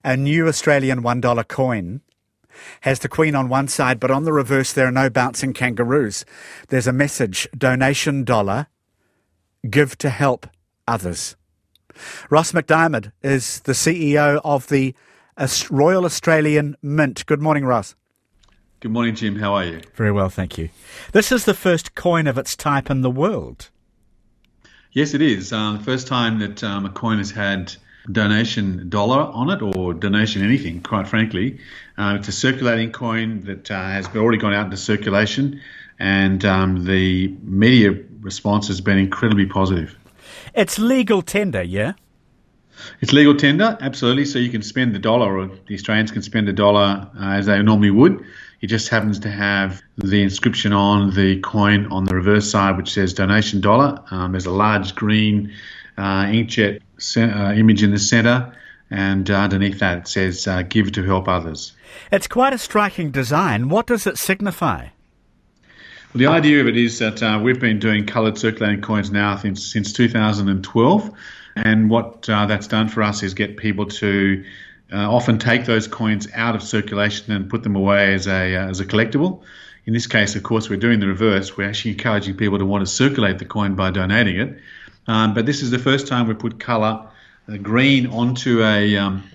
A new Australian $1 coin has the Queen on one side, but on the reverse there are no bouncing kangaroos. There's a message, donation dollar, give to help others. Ross McDiarmid is the CEO of the Royal Australian Mint. Good morning, Ross. Good morning, Jim. How are you? Very well, thank you. This is the first coin of its type in the world. Yes, it is. The first time that a coin has had donation dollar on it, or donation anything, quite frankly. It's a circulating coin that has already gone out into circulation, and the media response has been incredibly positive. It's legal tender, yeah? It's legal tender, absolutely. So you can spend the dollar, or the Australians can spend a dollar as they normally would. It just happens to have the inscription on the coin on the reverse side, which says donation dollar. There's a large green inkjet image in the centre, and underneath that it says give to help others. It's quite a striking design. What does it signify? Well, the idea of it is that we've been doing coloured circulating coins now since 2012, and what that's done for us is get people to often take those coins out of circulation and put them away as a collectible. In this case, of course, we're doing the reverse. We're actually encouraging people to want to circulate the coin by donating it. But this is the first time we put colour green onto a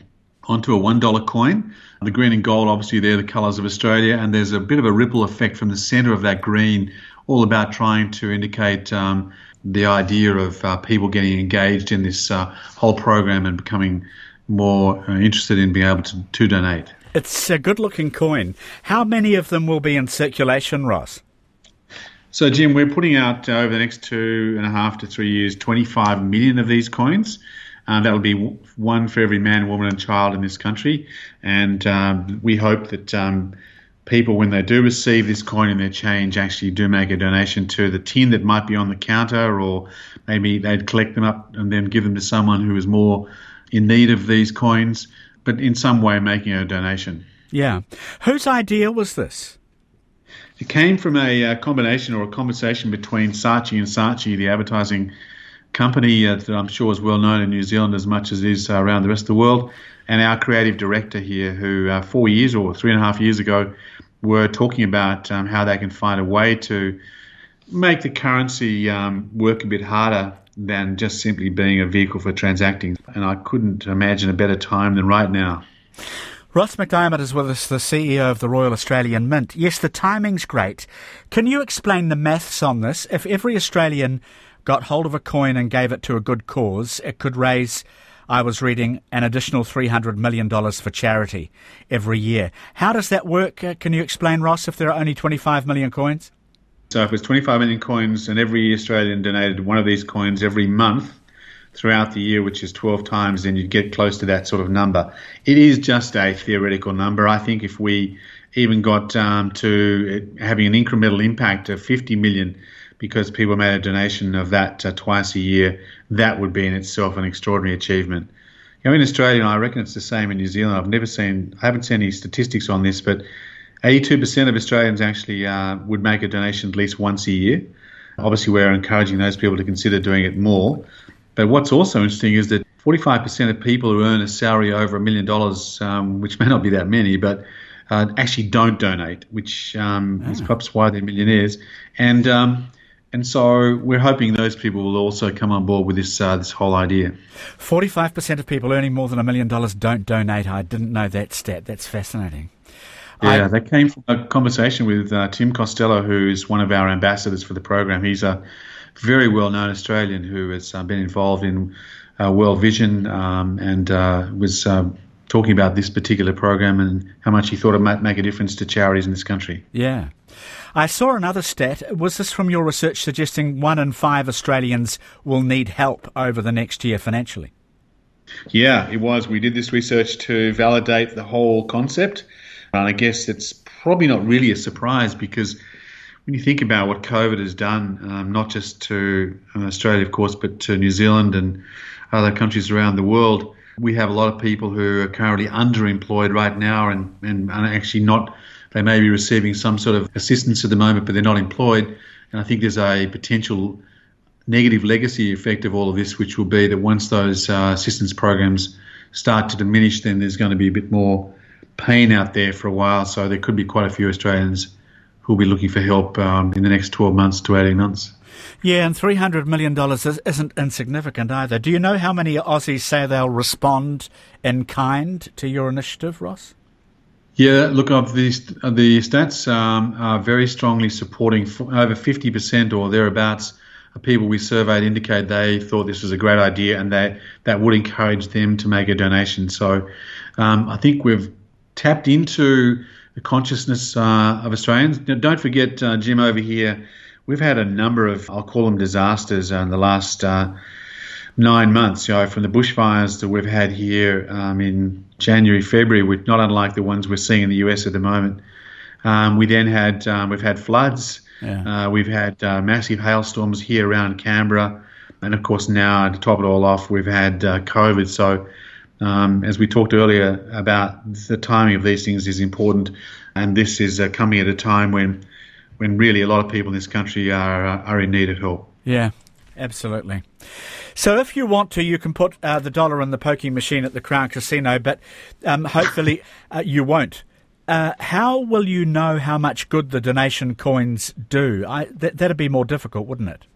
$1 coin. The green and gold, obviously, they're the colours of Australia, and there's a bit of a ripple effect from the centre of that green, all about trying to indicate the idea of people getting engaged in this whole program and becoming more interested in being able to donate. It's a good-looking coin. How many of them will be in circulation, Ross? So, Jim, we're putting out over the next 2.5 to 3 years 25 million of these coins. That will be one for every man, woman and child in this country. And we hope that people, when they do receive this coin in their change, actually do make a donation to the tin that might be on the counter, or maybe they'd collect them up and then give them to someone who is more in need of these coins, but in some way making a donation. Yeah. Whose idea was this? It came from a combination or a conversation between Saatchi and Saatchi, the advertising company that I'm sure is well known in New Zealand as much as it is around the rest of the world, and our creative director here, who 4 years or 3.5 years ago were talking about how they can find a way to make the currency work a bit harder than just simply being a vehicle for transacting. And I couldn't imagine a better time than right now. Ross McDiarmid is with us, the CEO of the Royal Australian Mint. Yes, the timing's great. Can you explain the maths on this? If every Australian got hold of a coin and gave it to a good cause, it could raise, I was reading, an additional $300 million for charity every year. How does that work? Can you explain, Ross, if there are only 25 million coins? So if it's 25 million coins and every Australian donated one of these coins every month throughout the year, which is 12 times, then you'd get close to that sort of number. It is just a theoretical number. I think if we even got to having an incremental impact of 50 million because people made a donation of that twice a year, that would be in itself an extraordinary achievement. You know, in Australia, and I reckon it's the same in New Zealand, I haven't seen any statistics on this, but 82% of Australians actually would make a donation at least once a year. Obviously, we're encouraging those people to consider doing it more. But what's also interesting is that 45% of people who earn a salary over $1 million, which may not be that many, but actually don't donate, which is perhaps why they're millionaires. And so we're hoping those people will also come on board with this whole idea. 45% of people earning more than $1 million don't donate. I didn't know that stat. That's fascinating. Yeah, that came from a conversation with Tim Costello, who is one of our ambassadors for the program. He's a very well-known Australian who has been involved in World Vision and was talking about this particular program and how much he thought it might make a difference to charities in this country. Yeah. I saw another stat. Was this from your research suggesting 1 in 5 Australians will need help over the next year financially? Yeah, it was. We did this research to validate the whole concept. And I guess it's probably not really a surprise because when you think about what COVID has done, not just to Australia, of course, but to New Zealand and other countries around the world, we have a lot of people who are currently underemployed right now and are actually not, they may be receiving some sort of assistance at the moment, but they're not employed. And I think there's a potential negative legacy effect of all of this, which will be that once those assistance programs start to diminish, then there's going to be a bit more pain out there for a while. So there could be quite a few Australians who will be looking for help in the next 12 months to 18 months. Yeah, and $300 million isn't insignificant either. Do you know how many Aussies say they'll respond in kind to your initiative, Ross? Yeah, look, the stats are very strongly supporting. Over 50% or thereabouts of people we surveyed indicate they thought this was a great idea and that would encourage them to make a donation. So I think we've tapped into the consciousness of Australians. Now, don't forget, Jim, over here, we've had a number of, I'll call them disasters in the last 9 months, from the bushfires that we've had here in January, February, which not unlike the ones we're seeing in the US at the moment. We've had floods. Yeah. We've had massive hailstorms here around Canberra. And of course now, to top it all off, we've had COVID. So as we talked earlier about the timing of these things is important. And this is coming at a time when really a lot of people in this country are in need of help. Yeah, absolutely. So if you want to, you can put the dollar in the pokie machine at the Crown Casino, but hopefully you won't. How will you know how much good the donation coins do? That'd be more difficult, wouldn't it?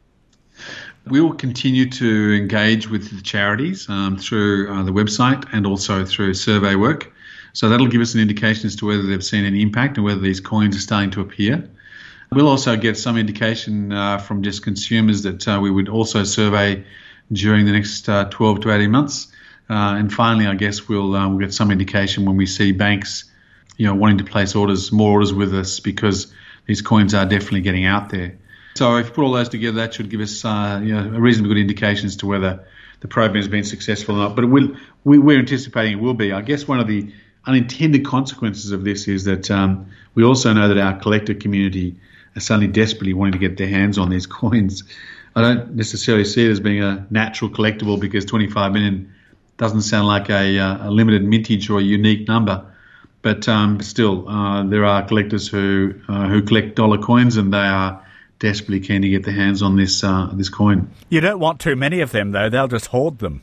We will continue to engage with the charities through the website and also through survey work. So that'll give us an indication as to whether they've seen any impact and whether these coins are starting to appear. We'll also get some indication from just consumers that we would also survey during the next 12 to 18 months. And finally, I guess we'll get some indication when we see banks, wanting to place more orders with us because these coins are definitely getting out there. So if you put all those together, that should give us a reasonably good indication as to whether the program has been successful or not. But we're anticipating it will be. I guess one of the unintended consequences of this is that we also know that our collector community are suddenly desperately wanting to get their hands on these coins. I don't necessarily see it as being a natural collectible because 25 million doesn't sound like a limited mintage or a unique number. But still, there are collectors who collect dollar coins and they are desperately keen to get their hands on this coin. You don't want too many of them, though. They'll just hoard them.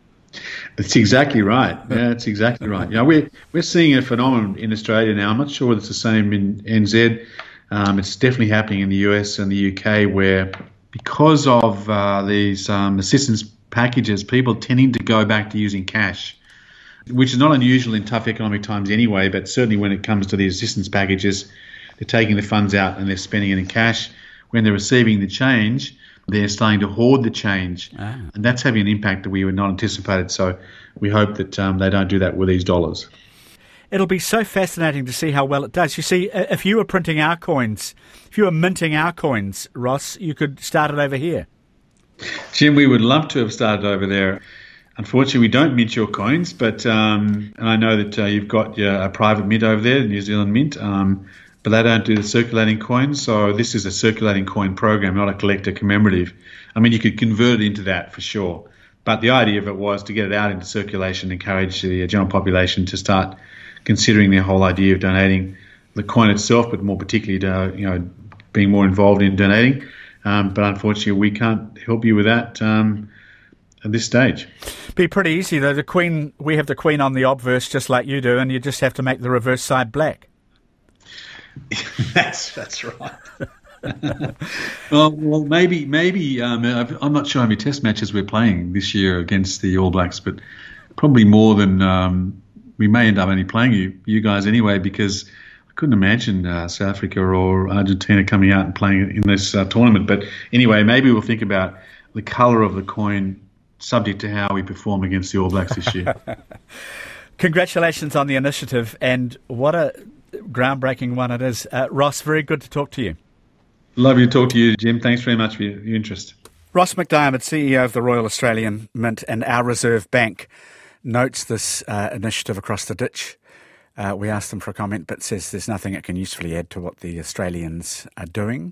That's exactly right. Yeah, that's exactly right. We're seeing a phenomenon in Australia now. I'm not sure whether it's the same in NZ. It's definitely happening in the US and the UK where because of these assistance packages, people tending to go back to using cash, which is not unusual in tough economic times anyway, but certainly when it comes to the assistance packages, they're taking the funds out and they're spending it in cash. When they're receiving the change, they're starting to hoard the change. And that's having an impact that we had not anticipated. So we hope that they don't do that with these dollars. It'll be so fascinating to see how well it does. You see, if you were printing our coins, if you were minting our coins, Ross, you could start it over here. Jim, we would love to have started over there. Unfortunately, we don't mint your coins, but and I know that you've got a private mint over there, the New Zealand Mint, but they don't do the circulating coins. So this is a circulating coin program, not a collector commemorative. I mean, you could convert it into that for sure. But the idea of it was to get it out into circulation, encourage the general population to start considering their whole idea of donating the coin itself, but more particularly to, being more involved in donating. But unfortunately, we can't help you with that at this stage. Be pretty easy though. We have the Queen on the obverse just like you do, and you just have to make the reverse side black. That's right. well, maybe. I'm not sure how many Test matches we're playing this year against the All Blacks, but probably more than we may end up only playing you guys anyway, because I couldn't imagine South Africa or Argentina coming out and playing in this tournament. But anyway, maybe we'll think about the colour of the coin subject to how we perform against the All Blacks this year. Congratulations on the initiative, and what a groundbreaking one it is. Ross, very good to talk to you. Lovely to talk to you, Jim. Thanks very much for your interest. Ross McDiarmid, CEO of the Royal Australian Mint and our Reserve Bank, notes this initiative across the ditch. We asked them for a comment, but says there's nothing it can usefully add to what the Australians are doing.